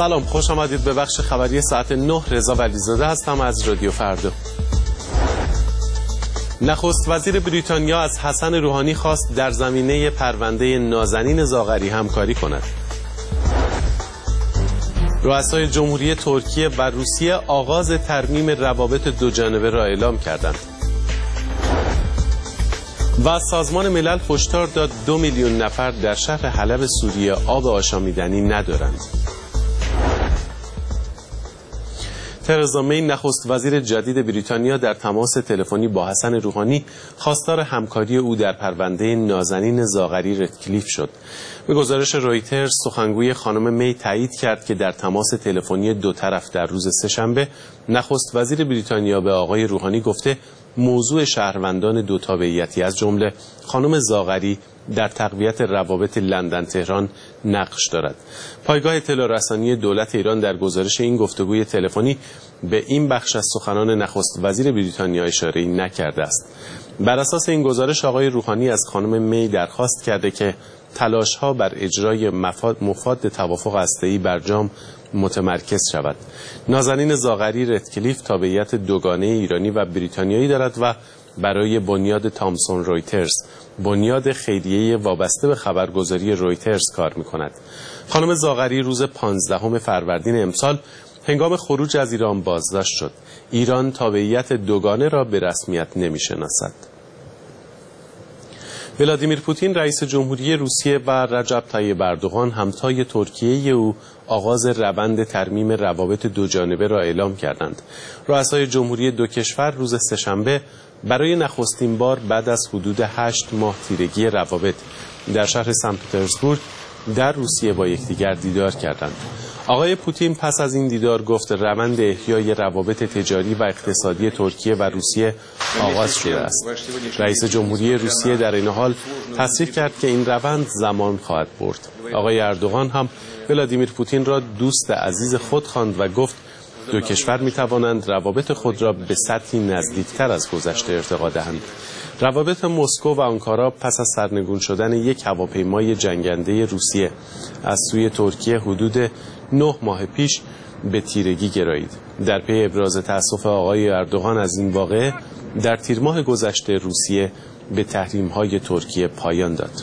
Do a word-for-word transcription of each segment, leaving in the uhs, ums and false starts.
سلام، خوش آمدید به بخش خبری ساعت نه. رضا ولیزاده هستم از رادیو فردا. نخست وزیر بریتانیا از حسن روحانی خواست در زمینه پرونده نازنین زاغری همکاری کند. رؤسای جمهوری ترکیه و روسیه آغاز ترمیم روابط دوجانبه را اعلام کردند. و سازمان ملل هشدار داد دو میلیون نفر در شهر حلب سوریه آب آشامیدنی ندارند. ترزا می نخست وزیر جدید بریتانیا در تماس تلفنی با حسن روحانی خواستار همکاری او در پرونده نازنین زاغری ردکلیف شد. به گزارش رویترز سخنگوی خانم می تایید کرد که در تماس تلفنی دو طرف در روز سه‌شنبه نخست وزیر بریتانیا به آقای روحانی گفته موضوع شهروندان دو تابعیتی از جمله خانم زاغری در تقویت روابط لندن تهران نقش دارد. پایگاه اطلاع رسانی دولت ایران در گزارش این گفتگوی تلفنی به این بخش از سخنان نخست وزیر بریتانیا اشاره‌ای نکرده است. بر اساس این گزارش آقای روحانی از خانم می درخواست کرده که تلاش‌ها بر اجرای مفاد مفاد توافق هسته‌ای برجام متمرکز شود. نازنین زاغری ردکلیف تابعیت دوگانه ایرانی و بریتانیایی دارد و برای بنیاد تامسون رویترز، بنیاد خیریه وابسته به خبرگزاری رویترز کار می‌کند. خانم زاغری روز پانزدهم فروردین امسال هنگام خروج از ایران بازداشت شد. ایران تابعیت دوگانه را به رسمیت نمی‌شناسد. ولادیمیر پوتین رئیس جمهوری روسیه و رجب طیب اردوغان همتای ترکیه او آغاز روند ترمیم روابط دوجانبه را اعلام کردند. رؤسای جمهوری دو کشور روز سه‌شنبه برای نخستین بار بعد از حدود هشت ماه تیرگی روابط در شهر سن پترزبورگ در روسیه با یکدیگر دیدار کردند. آقای پوتین پس از این دیدار گفت روند احیای روابط تجاری و اقتصادی ترکیه و روسیه آغاز شده است. رئیس جمهوری روسیه در این حال تصریح کرد که این روند زمان خواهد برد. آقای اردوغان هم ولادیمیر پوتین را دوست عزیز خود خواند و گفت دو کشور می توانند روابط خود را به سطحی نزدیکتر از گذشته ارتقا دهند. روابط مسکو و آنکارا پس از سرنگون شدن یک هواپیمای جنگنده روسیه از سوی ترکیه حدود نه ماه پیش به تیرگی گرایید. در پی ابراز تأسف آقای اردوغان از این واقعه در تیر ماه گذشته روسیه به تحریم‌های ترکیه پایان داد.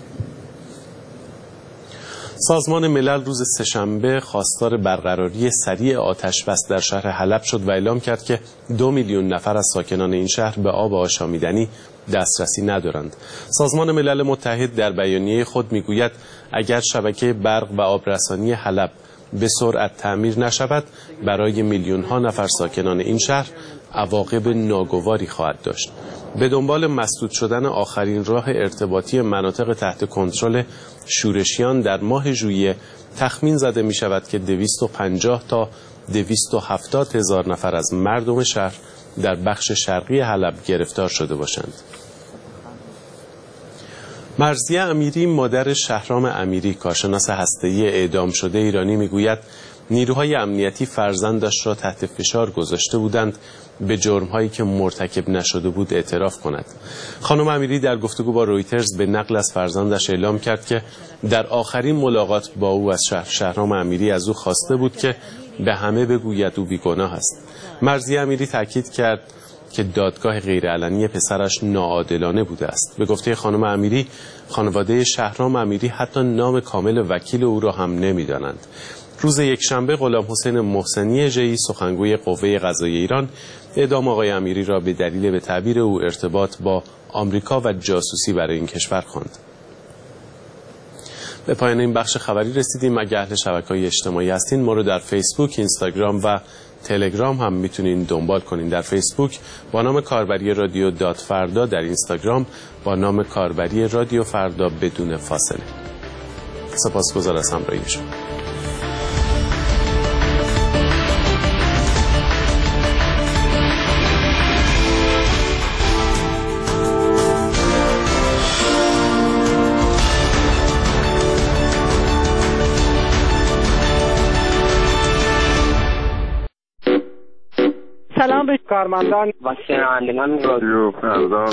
سازمان ملل روز سه‌شنبه خواستار برقراری سریع آتش بس در شهر حلب شد و اعلام کرد که دو میلیون نفر از ساکنان این شهر به آب آشامیدنی دسترسی ندارند. سازمان ملل متحد در بیانیه خود میگوید اگر شبکه برق و آبرسانی حلب به سرعت تعمیر نشود برای میلیون ها نفر ساکنان این شهر عواقب ناگواری خواهد داشت. به دنبال مسدود شدن آخرین راه ارتباطی مناطق تحت کنترل شورشیان در ماه ژوئیه تخمین زده می شود که دویست و پنجاه تا دویست و هفتاد هزار نفر از مردم شهر در بخش شرقی حلب گرفتار شده باشند. مرضیه امیری مادر شهرام امیری کارشناس هسته‌ای اعدام شده ایرانی میگوید نیروهای امنیتی فرزندش را تحت فشار گذاشته بودند به جرم‌هایی که مرتکب نشده بود اعتراف کند. خانم امیری در گفتگو با رویترز به نقل از فرزندش اعلام کرد که در آخرین ملاقات با او از شهر شهرام امیری از او خواسته بود که به همه بگوید او بیگناه است. مرضیه امیری تاکید کرد که دادگاه غیرعلنی پسرش ناعادلانه بوده است. به گفته خانم امیری، خانواده شهرام امیری حتی نام کامل وکیل او را هم نمی‌دانند. روز یکشنبه غلام حسین محسنی ژئی سخنگوی قوه قضاییه ایران اعدام آقای امیری را به دلیل به تعبیر او ارتباط با آمریکا و جاسوسی برای این کشور خواند. به پایان این بخش خبری رسیدیم. اگر اهل شبکه‌های اجتماعی هستین ما رو در فیسبوک، اینستاگرام و تلگرام هم میتونین دنبال کنین. در فیسبوک با نام کاربری رادیو دات فردا، در اینستاگرام با نام کاربری رادیو فردا بدون فاصله. سپاسگزار از همراهی شما. سلام به کارمندان و شنوندگان رادیو فردا.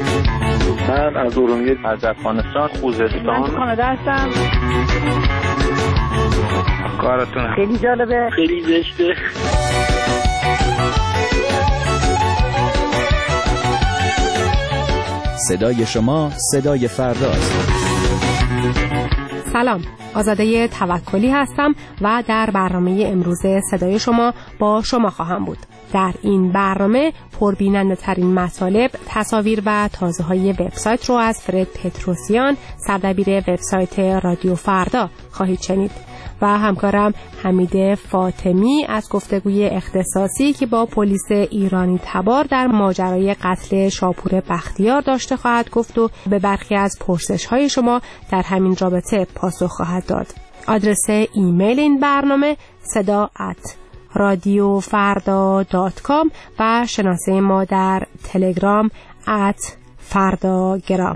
من از ارومیه، از افغانستان، خوزستان، من کانادا هستم. کارتون خیلی جالبه، خیلی زشته. صدای شما صدای فرداست. سلام، آزاده توکلی هستم و در برنامه امروز صدای شما با شما خواهم بود. در این برنامه پربیننده ترین مطالب، تصاویر و تازه های وبسایت رو از فرد پتروسیان، سردبیر وبسایت رادیو فردا خواهید شنید و همکارم حمید فاطمی از گفتگوی اختصاصی که با پلیس ایرانی تبار در ماجرای قتل شاپور بختیار داشته خواهد گفت و به برخی از پرسش های شما در همین رابطه پاسخ خواهد داد. آدرس ایمیل این برنامه صدا ات رادیو فردا دات کام و شناسه ما در تلگرام ات فرداگرام.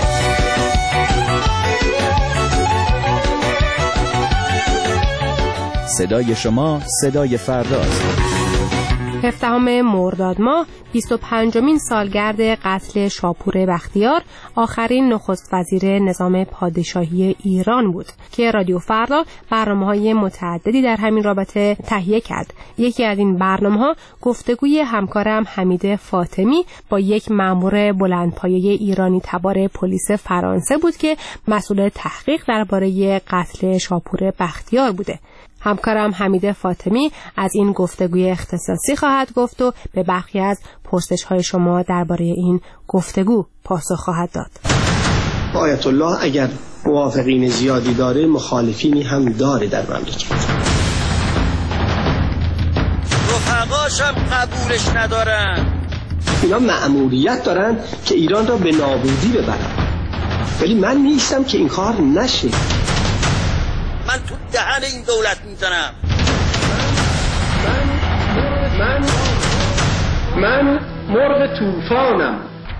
صدای شما صدای فرداست. هفدهم مرداد ماه بیست و پنجمین سالگرد قتل شاپور بختیار، آخرین نخست وزیر نظام پادشاهی ایران بود که رادیو فردا برنامه‌های متعددی در همین رابطه تهیه کرد. یکی از این برنامه‌ها گفتگوی همکارم حمید فاطمی با یک مأمور بلندپایه ایرانی تبار پلیس فرانسه بود که مسئول تحقیق درباره قتل شاپور بختیار بوده. همکارم حمید فاطمی از این گفتگوی اختصاصی خواهد گفت و به برخی از پرسش‌های شما درباره این گفتگو پاسخ خواهد داد. آیت الله اگر موافقین زیادی داره، مخالفینی هم داره در مملکت. رفقاش هم قبولش ندارن. اینا مأموریت دارن که ایران را به نابودی ببرن، ولی من نیستم که این کار نشه. من تو دهن این دولت میزنم. من من من من مرغ طوفانم.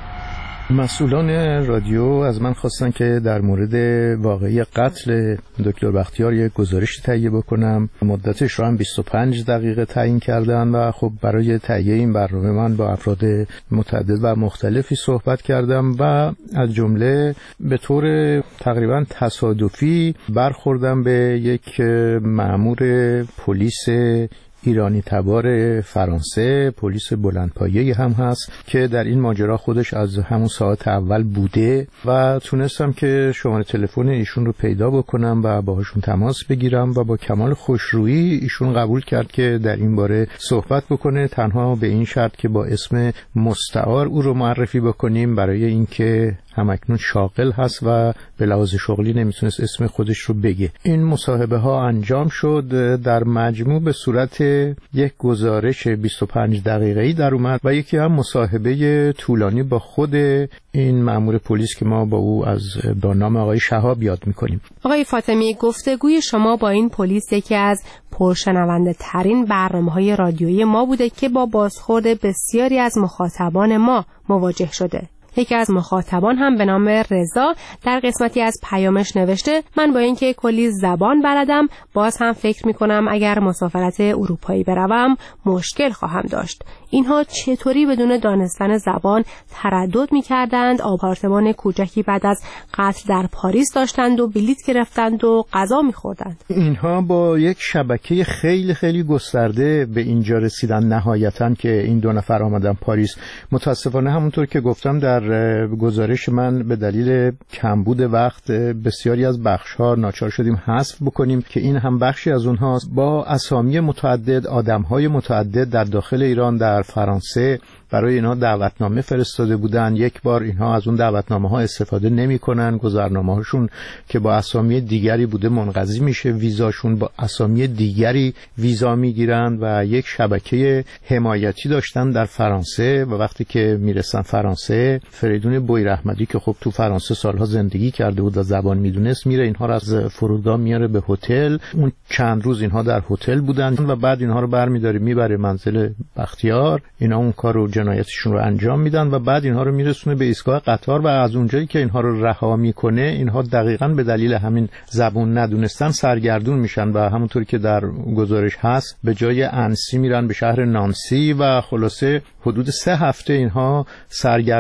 مسئولان رادیو از من خواستن که در مورد واقعی قتل دکتر بختیار یک گزارش تهیه بکنم. مدتش رو هم بیست و پنج دقیقه تعیین کردن و خب برای تهیه این برنامه من با افراد متعدد و مختلفی صحبت کردم و از جمله به طور تقریبا تصادفی برخوردم به یک مأمور پلیس ایرانی تبار فرانسه، پلیس بلندپایه‌ای هم هست که در این ماجرا خودش از همون ساعت اول بوده و تونستم که شماره تلفن ایشون رو پیدا بکنم و باهاشون تماس بگیرم و با کمال خوشرویی ایشون قبول کرد که در این باره صحبت بکنه، تنها به این شرط که با اسم مستعار او رو معرفی بکنیم، برای اینکه همکنون شاغل هست و به لحاظ شغلی نمیتونست اسم خودش رو بگه. این مصاحبه ها انجام شد، در مجموع به صورت یک گزارش بیست و پنج دقیقه‌ای در اومد و یکی هم مصاحبه طولانی با خود این مأمور پلیس که ما با او از با نام آقای شهاب یاد میکنیم. آقای فاطمی، گفتگوی شما با این پلیس یکی از پرشنونده ترین برنامه‌های رادیویی ما بوده که با بازخورد بسیاری از مخاطبان ما مواجه شده. یکی از مخاطبان هم به نام رضا در قسمتی از پیامش نوشته: من با اینکه کلی زبان بلدم، باز هم فکر میکنم اگر مسافرت اروپایی بروم مشکل خواهم داشت. اینها چطوری بدون دانستن زبان تردد میکردند؟ آپارتمان کوچکی بعد از قتل در پاریس داشتند و بلیط گرفتند و غذا میخوردند. اینها با یک شبکه خیلی خیلی گسترده به اینجا رسیدن نهایتاً که این دو نفر آمدن پاریس. متاسفانه همونطور که گفتم در گزارش من به دلیل کمبود وقت بسیاری از بخش‌ها ناچار شدیم حذف بکنیم که این هم بخشی از اونهاست. با اسامی متعدد، آدم‌های متعدد در داخل ایران، در فرانسه برای اینها دعوتنامه فرستاده بودن. یک بار اینها از اون دعوتنامه ها استفاده نمی کنن، گذرنامه هاشون که با اسامی دیگری بوده منقضی میشه، ویزاشون با اسامی دیگری ویزا میگیرن و یک شبکه حمایتی داشتن در فرانسه و وقتی که میرسن فرانسه، فریدون بویراحمدی که خب تو فرانسه سالها زندگی کرده بود و زبان میدونست، میره اینها رو از فرودگاه میاره به هتل. اون چند روز اینها در هتل بودن و بعد اینها رو برمی‌داره میبره منزل بختیار. اینا اون کارو جنایتشون رو انجام میدن و بعد اینها رو میرسونه به ایستگاه قطار و از اونجایی که اینها رو رها میکنه، اینها دقیقاً به دلیل همین زبون ندونستن سرگردون میشن و همونطور که در گزارش هست به جای انسی میرن به شهر نانسی و خلاصه حدود سه هفته اینها سرگردان میشن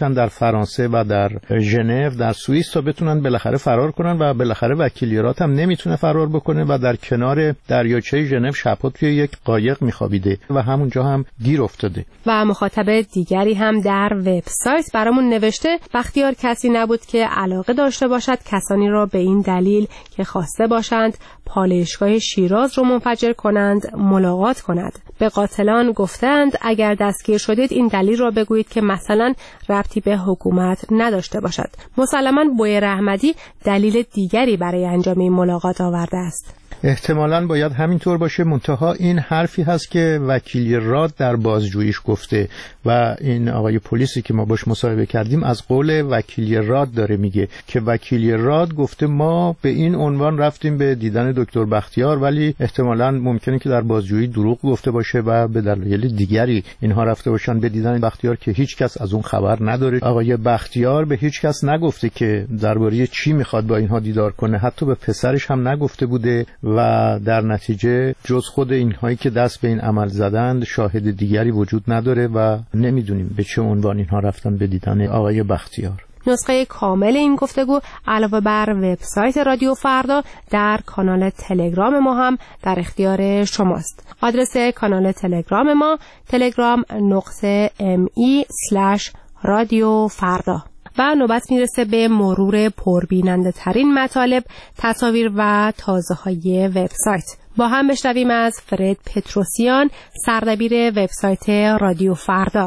بشن در فرانسه و در ژنو، در سوئیس، تا بتونن بالاخره فرار کنن و بالاخره وکیلیرات هم نمیتونه فرار بکنه و در کنار دریاچه ژنو شبها توی یک قایق میخوابیده و همونجا هم گیر افتاده. و مخاطب دیگری هم در وبسایت برامون نوشته بختیار کسی نبود که علاقه داشته باشد کسانی را به این دلیل که خواسته باشند پالایشگاه شیراز رو منفجر کنند ملاقات کند. به قاتلان گفتند اگر دستگیر شدید این دلیل را بگویید که مثلا ربطی به حکومت نداشته باشد. مسلماً بویر احمدی دلیل دیگری برای انجام این ملاقات آورده است. احتمالاً باید همینطور باشه، منتها این حرفی هست که وکیل راد در بازجوییش گفته و این آقای پلیسی که ما باش مصاحبه کردیم از قول وکیل راد داره میگه که وکیل راد گفته ما به این عنوان رفتیم به دیدن دکتر بختیار، ولی احتمالاً ممکنه که در بازجویی دروغ گفته باشه و به دلایل دیگری اینها رفته باشن به دیدن بختیار که هیچ کس از اون خبر نداره. آقای بختیار به هیچ کس نگفته که درباره چی میخواد با اینها دیدار کنه، حتی به پسرش هم نگفته بوده و در نتیجه جز خود اینهایی که دست به این عمل زدند شاهد دیگری وجود نداره و نمیدونیم به چه عنوان اینها رفتن به دیدن آقای بختیار. نسخه کامل این گفتگو علاوه بر وبسایت رادیو فردا در کانال تلگرام ما هم در اختیار شماست. آدرس کانال تلگرام ما تلگرام نقطه ام ای اسلش رادیو فردا. و نوبت میرسه به مرور پربیننده ترین مطالب، تصاویر و تازه های وبسایت. با هم بشنویم از فرد پتروسیان، سردبیر وبسایت رادیو فردا.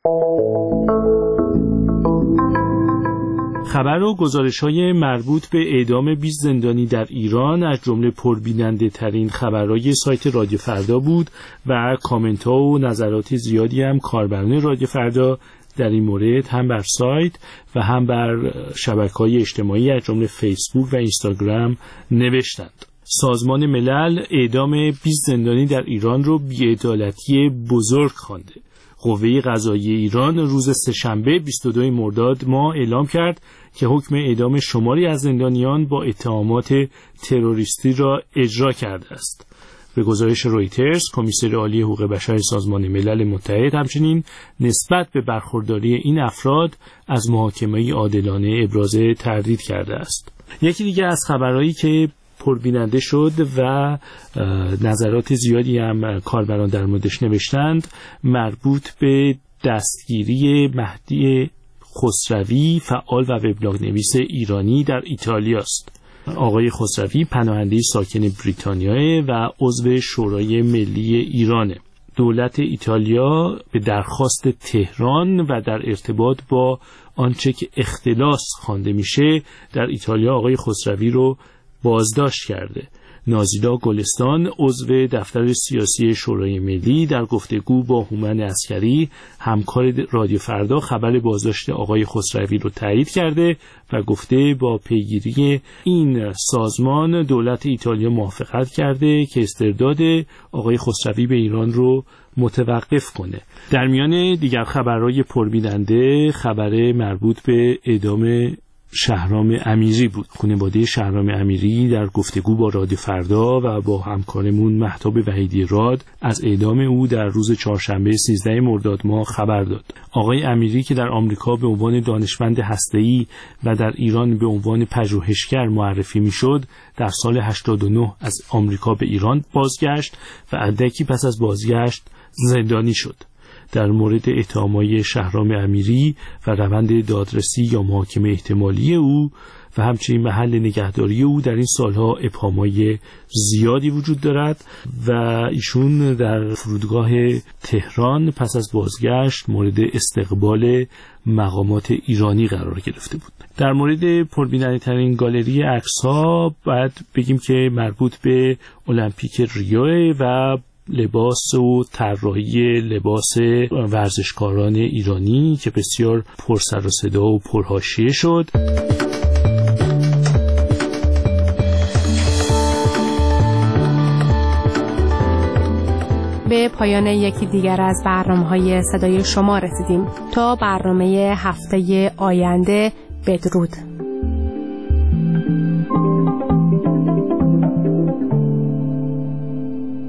خبر و گزارش‌های مربوط به اعدام بیست زندانی در ایران از جمله پربیننده ترین خبرهای سایت رادیو فردا بود و کامنت‌ها و نظرات زیادی هم کاربران رادیو فردا در این مورد هم بر سایت و هم بر شبکه‌های اجتماعی از جمله فیسبوک و اینستاگرام نوشتند. سازمان ملل اعدام بیست زندانی در ایران رو بی‌عدالتی بزرگ خوانده. قوه قضاییه ایران روز سه‌شنبه بیست و دوم مرداد ماه اعلام کرد که حکم اعدام شماری از زندانیان با اتهامات تروریستی را اجرا کرده است. به گزارش رویترز، کمیسر عالی حقوق بشر سازمان ملل متحد همچنین نسبت به برخورداری این افراد از محاکمه عادلانه ابراز تردید کرده است. یکی دیگه از خبرهایی که پربیننده شد و نظرات زیادی هم کاربران در موردش نوشتند مربوط به دستگیری مهدی خسروی، فعال و وبلاگ نویس ایرانی در ایتالیا است. آقای خسروی پناهنده ساکن بریتانیا و عضو شورای ملی ایرانه. دولت ایتالیا به درخواست تهران و در ارتباط با آنچه که اختلاس خوانده میشه در ایتالیا آقای خسروی رو بازداشت کرده. نازیلا گلستان عضو دفتر سیاسی شورای ملی در گفتگو با هومن عسکری همکار رادیو فردا خبر بازداشت آقای خسروی رو تایید کرده و گفته با پیگیری این سازمان دولت ایتالیا موافقت کرده که استرداد آقای خسروی به ایران رو متوقف کنه. در میان دیگر خبرهای پربیننده خبر مربوط به اعدام شهرام امیری بود. خانواده شهرام امیری در گفتگو با رادیو فردا و با همکارمون مهتاب وحیدی راد از اعدام او در روز چهارشنبه سیزدهم مرداد ماه خبر داد. آقای امیری که در آمریکا به عنوان دانشمند هسته‌ای و در ایران به عنوان پژوهشگر معرفی میشد، در سال هشتاد و نه از آمریکا به ایران بازگشت و اندکی پس از بازگشت زندانی شد. در مورد اتهامات شهرام امیری و روند دادرسی یا محاکمه احتمالی او و همچنین محل نگهداری او در این سالها ابهامات زیادی وجود دارد و ایشون در فرودگاه تهران پس از بازگشت مورد استقبال مقامات ایرانی قرار گرفته بود. در مورد پربیننده ترین گالری عکس‌ها باید بگیم که مربوط به المپیک ریو و لباس و طراحی لباس ورزشکاران ایرانی که بسیار پر سر و صدا و پرحاشیه شد. به پایان یکی دیگر از برنامه‌های صدای شما رسیدیم. تا برنامه هفته آینده بدرود.